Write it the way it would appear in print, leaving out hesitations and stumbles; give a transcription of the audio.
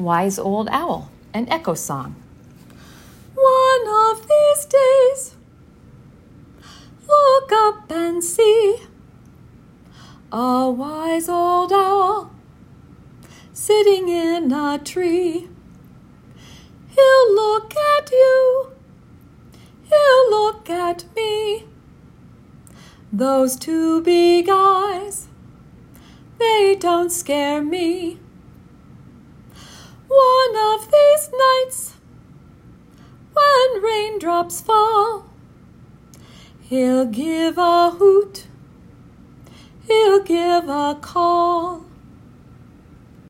Wise Old Owl, an echo song. One of these days, look up and see a wise old owl sitting in a tree. He'll look at you, he'll look at me. Those two big eyes, they don't scare me. One of these nights, when raindrops fall, he'll give a hoot, he'll give a call.